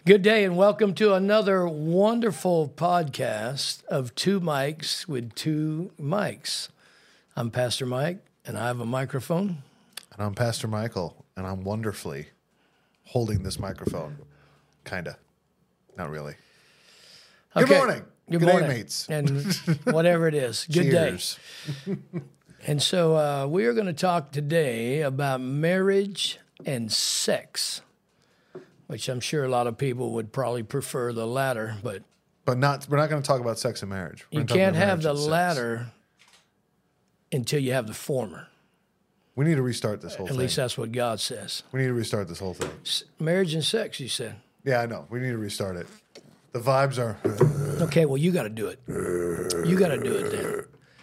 Good day and welcome to another wonderful podcast of Two Mics with Two Mics. I'm Pastor Mike and I have a microphone. And I'm Pastor Michael and I'm wonderfully holding this microphone. Kinda. Not really. Good morning. Good day, morning, mates. And whatever it is. Good Cheers. day. And so we are going to talk today about marriage and sex, which I'm sure a lot of people would probably prefer the latter, but We're not going to talk about sex and marriage. We're you gonna talk can't about have marriage the and sex. latter until you have the former. We need to restart this whole At thing. least that's what God says. We need to restart this whole thing. Marriage and sex, you said. Yeah, I know. We need to restart it. The vibes are... Okay, well, you got to do it. You got to do it then.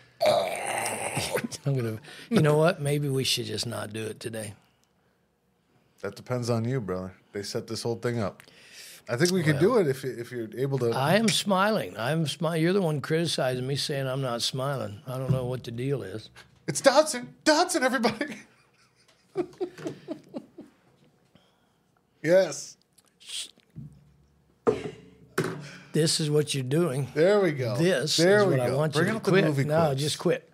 You know what? Maybe we should just not do it today. That depends on you, brother. They set this whole thing up. I think we could do it if you're able to... I am smiling. I'm smiling. You're the one criticizing me, saying I'm not smiling. I don't know what the deal is. It's Dodson. Dodson, everybody. Yes. This is what you're doing. There we go. This there is we what go. I want Bring you to out the quit. movie No, clips. just quit.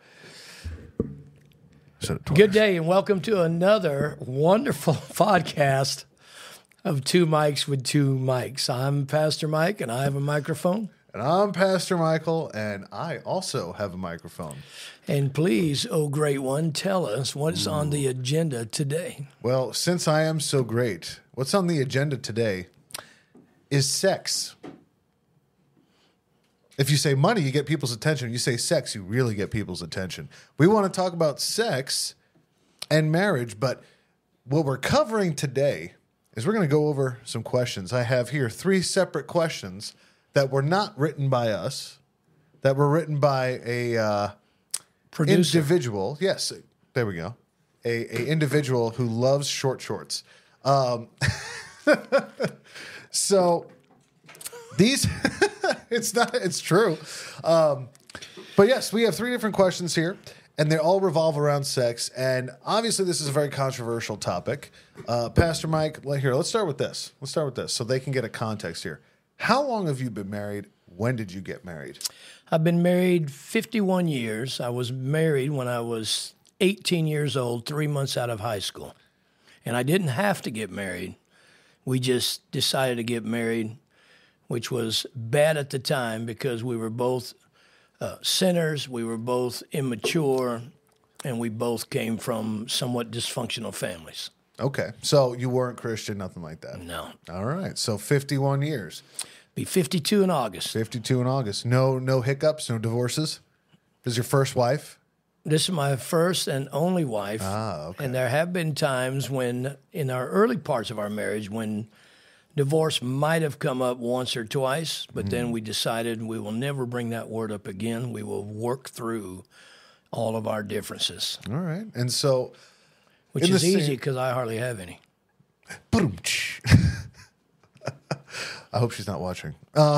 Said it twice. Good day and welcome to another wonderful podcast of Two Mics with Two Mics. I'm Pastor Mike and I have a microphone. And I'm Pastor Michael, and I also have a microphone. And please, oh great one, tell us what's on the agenda today. Well, since I am so great, what's on the agenda today is sex. If you say money, you get people's attention. You say sex, you really get people's attention. We want to talk about sex and marriage, but what we're covering today is we're going to go over some questions. I have here 3 separate questions that were not written by us, that were written by a Producer. individual. Yes, there we go. A individual who loves short shorts. So these, it's true. But yes, we have 3 different questions here, and they all revolve around sex. And obviously, this is a very controversial topic. Pastor Mike, let's start with this. Let's start with this so they can get a context here. How long have you been married? When did you get married? I've been married 51 years. I was married when I was 18 years old, 3 months out of high school. And I didn't have to get married. We just decided to get married, which was bad at the time because we were both sinners, we were both immature, and we both came from somewhat dysfunctional families. Okay, so you weren't Christian, nothing like that. No. All right, so 51 years. Be 52 in August. 52 in August. No hiccups, no divorces. This is your first wife? This is my first and only wife. Ah, okay. And there have been times when, in our early parts of our marriage, when divorce might have come up once or twice, but then we decided we will never bring that word up again. We will work through all of our differences, All right. And so... which In is the same- easy because I hardly have any. I hope she's not watching.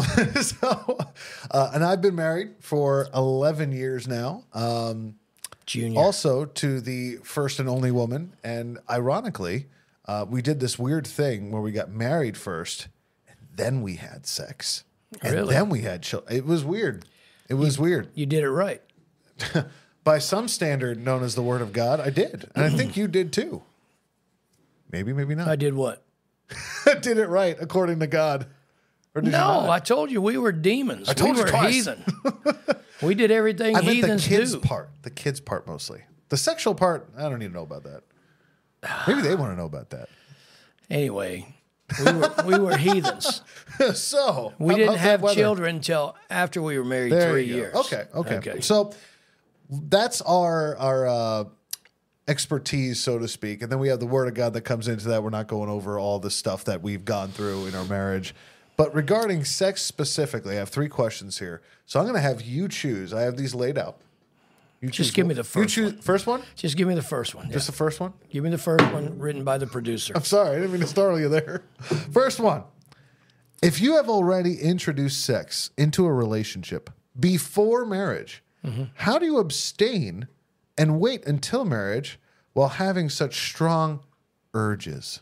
And I've been married for 11 years now. Junior. Also to the first and only woman. And ironically, we did this weird thing where we got married first, and then we had sex. And Really? then we had children. It was weird. It was weird. You did it right. By some standard known as the Word of God, I did. And I think you did too. Maybe, maybe not. I did what? I did it right, according to God. Or did you No, not? I told you we were demons. I told we you were twice. heathen. We did everything I meant the heathens kids do. part. The kids part mostly. The sexual part, I don't need to know about that. Maybe they want to know about that. Anyway, we were heathens. So We how didn't about that have weather? children until after we were married There 3 you go. years. Okay. So that's our expertise, so to speak. And then we have the Word of God that comes into that. We're not going over all the stuff that we've gone through in our marriage. But regarding sex specifically, I have 3 questions here. So I'm going to have you choose. I have these laid out. You Just choose give me one. the first You choose one. first one? Just give me the first one. Yeah. Just the first one? Give me the first one written by the producer. I'm sorry, I didn't mean to startle you there. First one. If you have already introduced sex into a relationship before marriage, how do you abstain and wait until marriage while having such strong urges?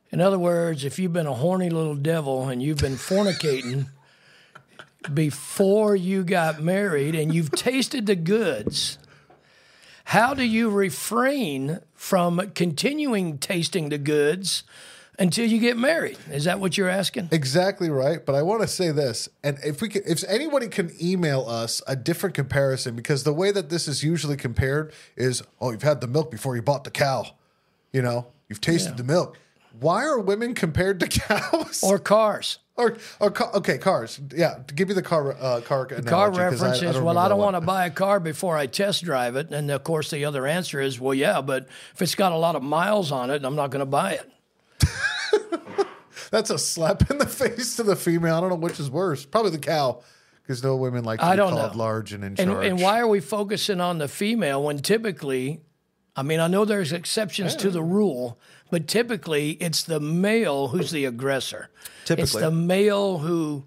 In other words, if you've been a horny little devil and you've been fornicating before you got married and you've tasted the goods, how do you refrain from continuing tasting the goods until you get married? Is that what you're asking? Exactly right. But I want to say this, and if anybody can email us a different comparison, because the way that this is usually compared is, oh, you've had the milk before you bought the cow. You know, you've tasted the milk. Why are women compared to cows? Or cars. Okay, cars. Yeah, to give you the car analogy. Car reference is, well, I don't want to. to buy a car before I test drive it. And, of course, the other answer is, well, yeah, but if it's got a lot of miles on it, I'm not going to buy it. That's a slap in the face to the female. I don't know which is worse. Probably the cow, because no women like to be called large and in charge. And why are we focusing on the female when typically, I mean, I know there's exceptions to the rule, but typically it's the male who's the aggressor. Typically. It's the male who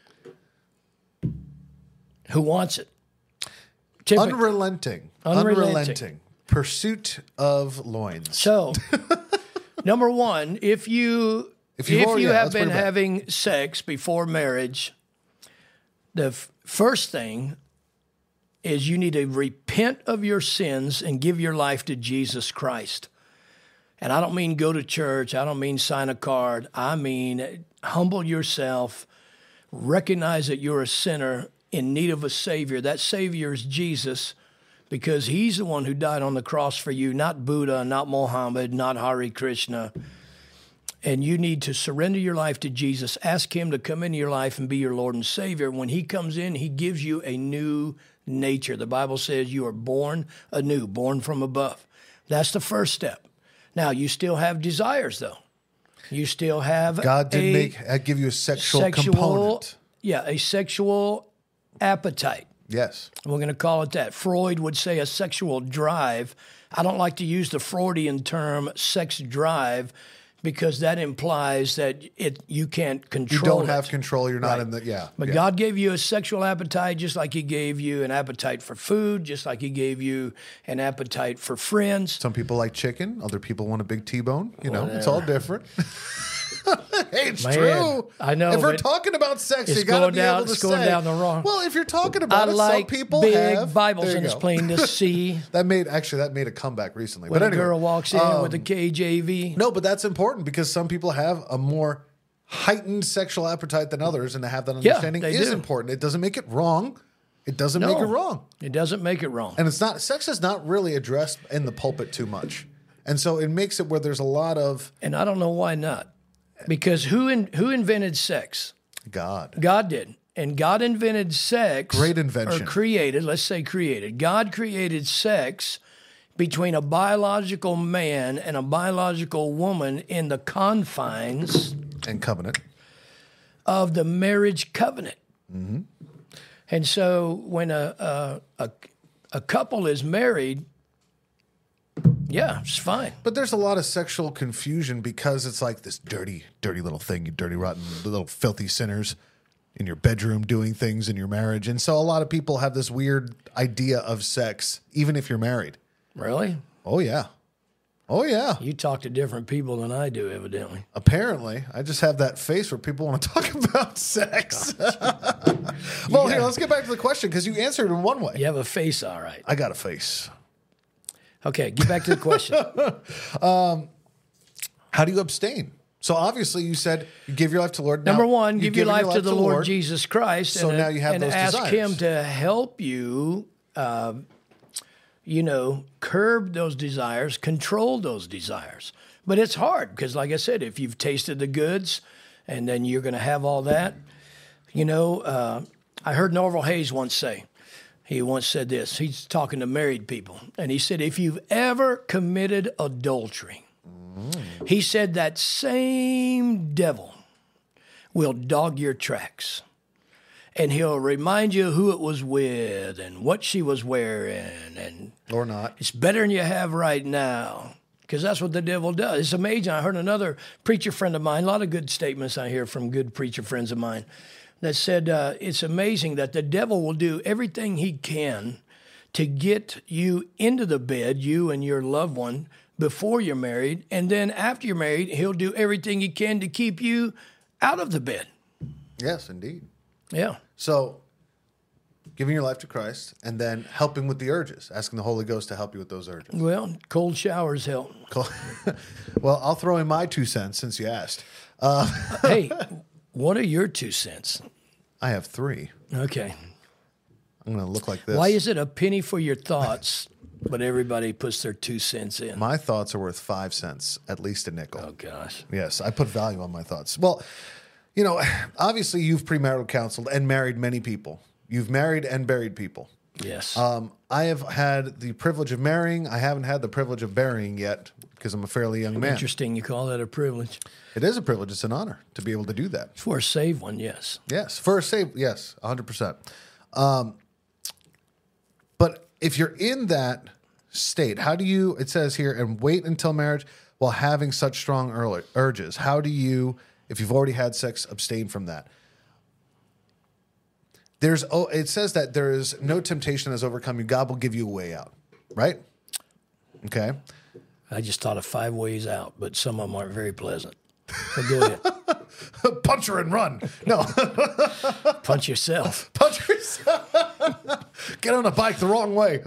wants it. Typically. Unrelenting. Pursuit of loins. So, number one, if you have been having sex before marriage, the first thing is you need to repent of your sins and give your life to Jesus Christ. And I don't mean go to church. I don't mean sign a card. I mean humble yourself, recognize that you're a sinner in need of a Savior. That Savior is Jesus, because he's the one who died on the cross for you, not Buddha, not Mohammed, not Hare Krishna. And you need to surrender your life to Jesus. Ask him to come into your life and be your Lord and Savior. When he comes in, he gives you a new nature. The Bible says you are born anew, born from above. That's the first step. Now, you still have desires, though. You still have God didn't give you a sexual component. Yeah, a sexual appetite. Yes. We're going to call it that. Freud would say a sexual drive. I don't like to use the Freudian term sex drive, because that implies that you can't control it. You don't have control. You're not in the, But God gave you a sexual appetite just like he gave you an appetite for food, just like he gave you an appetite for friends. Some people like chicken. Other people want a big T-bone. You know, it's all different. Hey, it's true. I know. If we're talking about sex, you got to be able to say. It's going down the wrong. Well, if you're talking about some people big have Bibles, and it's plain to see. That made a comeback recently. When but anyway, a girl walks in with a KJV. No, but that's important, because some people have a more heightened sexual appetite than others, and to have that understanding is important. It doesn't make it wrong. It doesn't make it wrong. It doesn't make it wrong. And sex is not really addressed in the pulpit too much. And so it makes it where there's a lot of... And I don't know why not. Because who invented sex? God. God did. And God invented sex. Great invention. Or created, let's say created. God created sex between a biological man and a biological woman in the confines... And covenant. ...of the marriage covenant. Mm-hmm. And so when a couple is married... Yeah, it's fine. But there's a lot of sexual confusion, because it's like this dirty, dirty little thing, you dirty, rotten, little filthy sinners in your bedroom doing things in your marriage. And so a lot of people have this weird idea of sex, even if you're married. Really? Oh, yeah. Oh, yeah. You talk to different people than I do, evidently. Apparently. I just have that face where people want to talk about sex. Well, here, let's get back to the question, because you answered in one way. You have a face, all right. I got a face. Okay, get back to the question. How do you abstain? So obviously you said you give your life to the Lord. Number one, give your life to the Lord Jesus Christ. So now you have those desires. And ask him to help you, curb those desires, control those desires. But it's hard because, like I said, if you've tasted the goods and then you're going to have all that, I heard Norval Hayes once say, he once said this. He's talking to married people. And he said, if you've ever committed adultery, he said that same devil will dog your tracks. And he'll remind you who it was with and what she was wearing. And or not. It's better than you have right now. Because that's what the devil does. It's amazing. I heard another preacher friend of mine, a lot of good statements I hear from good preacher friends of mine, that said, it's amazing that the devil will do everything he can to get you into the bed, you and your loved one, before you're married, and then after you're married, he'll do everything he can to keep you out of the bed. Yes, indeed. Yeah. So, giving your life to Christ and then helping with the urges, asking the Holy Ghost to help you with those urges. Well, cold showers help. Cool. Well, I'll throw in my 2 cents since you asked. Hey, what are your 2 cents? I have 3. Okay. I'm going to look like this. Why is it a penny for your thoughts, but everybody puts their 2 cents in? My thoughts are worth 5 cents, at least a nickel. Oh, gosh. Yes, I put value on my thoughts. Well, obviously you've premarital counseled and married many people. You've married and buried people. Yes. I have had the privilege of marrying. I haven't had the privilege of burying yet because I'm a fairly young man. Interesting you call that a privilege. It is a privilege. It's an honor to be able to do that. For a saved one, yes. Yes, for a save, yes, 100%. But if you're in that state, how do you, it says here, and wait until marriage while having such strong urges? How do you, if you've already had sex, abstain from that? It says that there is no temptation has overcome you. God will give you a way out, right? Okay. I just thought of 5 ways out, but some of them aren't very pleasant. But go ahead. Punch her and run. No. Punch yourself. Punch yourself. Get on a bike the wrong way.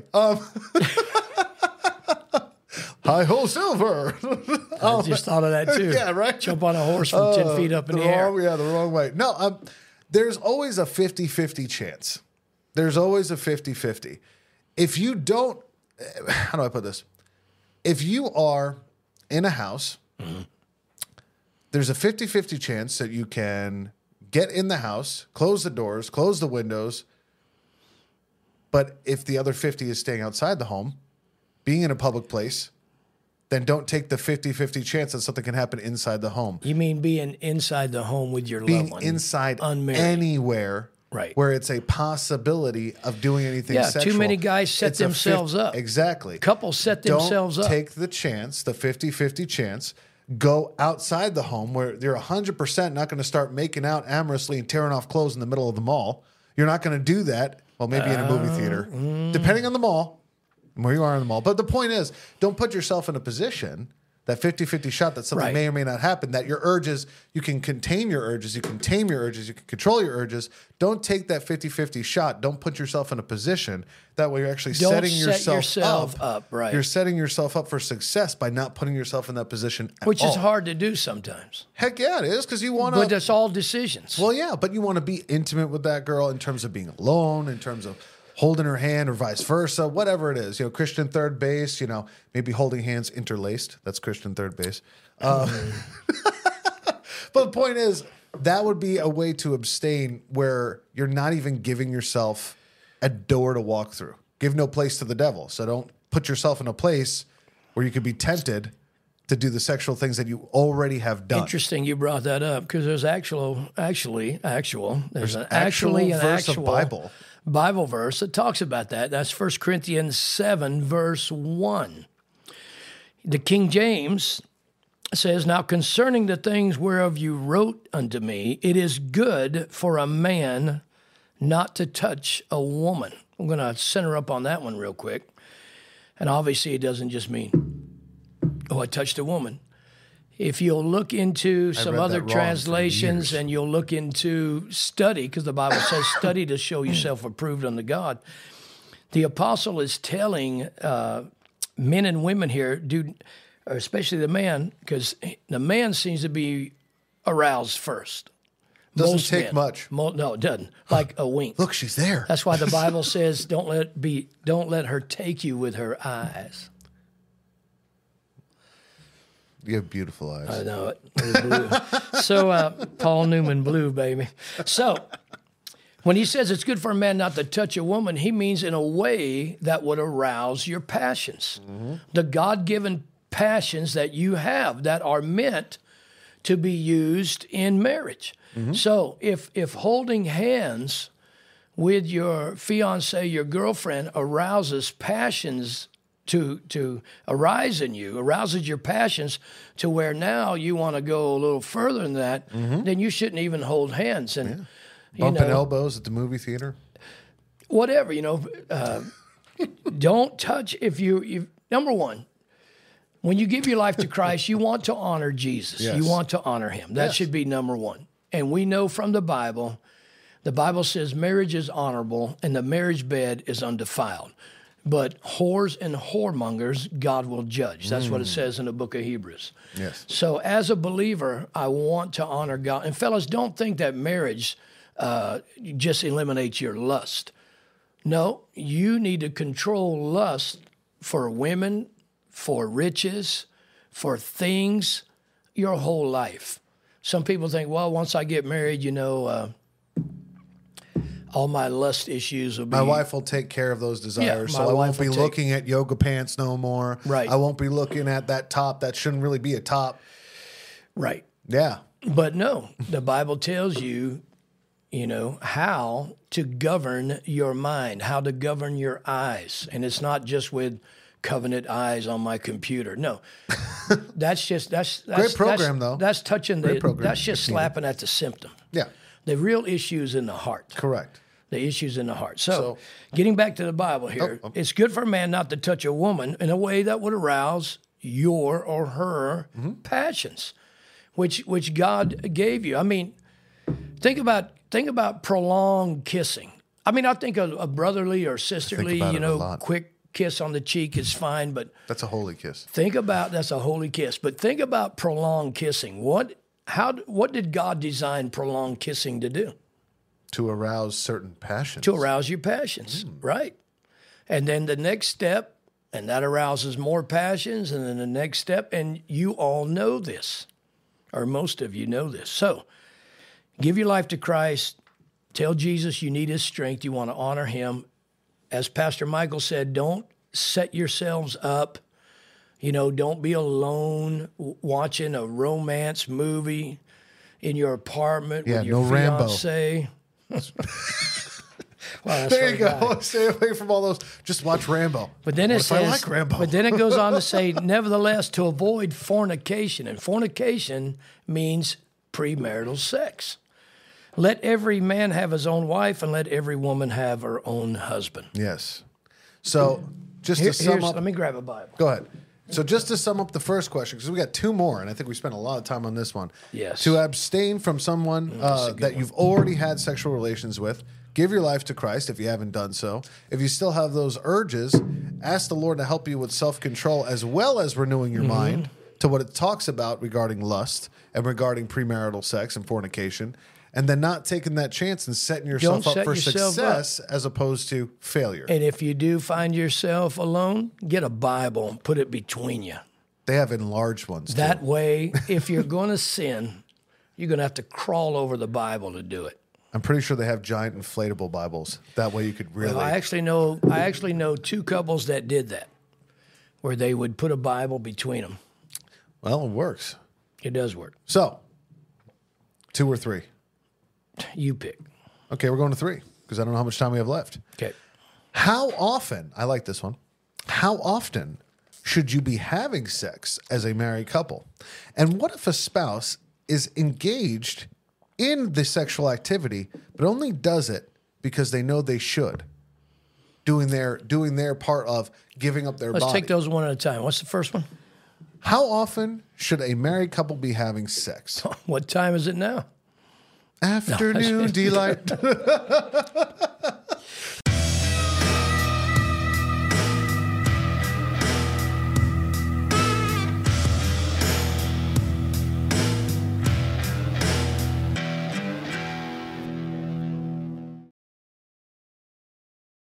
Hi-ho, silver. I just thought of that too. Yeah, right? Jump on a horse from 10 feet up in the air. The wrong way. No, there's always a 50-50 chance. There's always a 50-50. If you don't, how do I put this? If you are in a house, there's a 50-50 chance that you can get in the house, close the doors, close the windows. But if the other 50 is staying outside the home, being in a public place, then don't take the 50-50 chance that something can happen inside the home. You mean being inside the home with your Being loved one? inside unmarried. Anywhere Right. where it's a possibility of doing anything sexual. Too many guys set It's a themselves up. Exactly. Couples set themselves up. Don't take the chance, the 50-50 chance. Go outside the home where you're 100% not going to start making out amorously and tearing off clothes in the middle of the mall. You're not going to do that. Well, maybe in a movie theater, depending on the mall, where you are in the mall. But the point is, don't put yourself in a position, that 50-50 shot that something Right. may or may not happen, that your urges, you can contain your urges, you can tame your urges, you can control your urges. Don't take that 50-50 shot. Don't put yourself in a position. That way you're actually Don't setting set yourself up. Right. You're setting yourself up for success by not putting yourself in that position at Which all. is hard to do sometimes. Heck yeah, it is, because you want But to... it's all decisions. Well, yeah, but you want to be intimate with that girl in terms of being alone, in terms of holding her hand or vice versa, whatever it is. Christian third base, maybe holding hands interlaced. That's Christian third base. But the point is, that would be a way to abstain where you're not even giving yourself a door to walk through. Give no place to the devil. So don't put yourself in a place where you could be tempted to do the sexual things that you already have done. Interesting you brought that up because there's there's an Actual actually verse of Bible verse that talks about that. That's 1 Corinthians 7, verse 1. The King James says, "Now concerning the things whereof you wrote unto me, it is good for a man not to touch a woman." I'm going to center up on that one real quick. And obviously it doesn't just mean, oh, I touched a woman. If you'll look into some read other that wrong for translations years. and you'll look into study, because the Bible says study to show yourself approved unto God, the apostle is telling men and women here, especially the man, because the man seems to be aroused first. Doesn't Most take men. much. No, it doesn't. Like a wink. Look, she's there. That's why the Bible says, don't let her take you with her eyes. You have beautiful eyes. I know it. They're blue. So Paul Newman blue, baby. So when he says it's good for a man not to touch a woman, he means in a way that would arouse your passions. Mm-hmm. The God-given passions that you have that are meant to be used in marriage. Mm-hmm. So if holding hands with your fiance, your girlfriend, arouses passions to arise in you, arouses your passions to where now you want to go a little further than that, then you shouldn't even hold hands. And bumping elbows at the movie theater. Whatever, don't touch. If you number one, When you give your life to Christ, you want to honor Jesus. Yes. You want to honor him. That Yes. should be number one. And we know from the Bible says marriage is honorable and the marriage bed is undefiled. But whores and whoremongers, God will judge. That's what it says in the book of Hebrews. Yes. So as a believer, I want to honor God. And fellas, don't think that marriage just eliminates your lust. No, you need to control lust for women, for riches, for things, your whole life. Some people think, well, once I get married, all my lust issues will be... My wife will take care of those desires, my so I won't wife be will looking at yoga pants no more. Right. I won't be looking at that top that shouldn't really be a top. Right. Yeah. But no, the Bible tells you, how to govern your mind, how to govern your eyes. And it's not just with covenant eyes on my computer. No. That's Great program, though. That's touching Great program. that's just slapping at the symptom. Yeah. The real issue is in the heart. Correct. The issue's in the heart. So getting back to the Bible here, it's good for a man not to touch a woman in a way that would arouse your or her passions, which God gave you. I mean, think about prolonged kissing. I mean, I think a brotherly or sisterly, about it a lot. quick kiss on the cheek is fine, but That's a holy kiss. that's a holy kiss. But think about prolonged kissing. What did God design prolonged kissing to do? To arouse certain passions. To arouse your passions, right? And then the next step, and that arouses more passions, and then the next step, and you all know this, or most of you know this. So give your life to Christ. Tell Jesus you need his strength. You want to honor him. As Pastor Michael said, don't set yourselves up. Don't be alone watching a romance movie in your apartment with your fiancé. Well, there you go. Stay away from all those. Just watch Rambo. But then it says, I like Rambo? But then it goes on to say, nevertheless, to avoid fornication. And fornication means premarital sex. Let every man have his own wife, and let every woman have her own husband. Yes. So just to sum up. Let me grab a Bible. Go ahead. So just to sum up the first question, because we got two more, and I think we spent a lot of time on this one. Yes. To abstain from someone that you've already had sexual relations with, give your life to Christ if you haven't done so. If you still have those urges, ask the Lord to help you with self-control as well as renewing your mind to what it talks about regarding lust and regarding premarital sex and fornication, and then not taking that chance and setting yourself up for success as opposed to failure. And if you do find yourself alone, get a Bible and put it between you. They have enlarged ones, That too. way, if you're going to sin, you're going to have to crawl over the Bible to do it. I'm pretty sure they have giant inflatable Bibles. That way you could really... Well, I actually know two couples that did that, where they would put a Bible between them. Well, it works. It does work. So, 2 or 3? You pick. Okay, we're going to 3 because I don't know how much time we have left. Okay. How often, I like this one, how often should you be having sex as a married couple? And what if a spouse is engaged in the sexual activity, but only does it because they know they should, doing their part of giving up their body? Let's take those one at a time. What's the first one? How often should a married couple be having sex? What time is it now? Afternoon delight.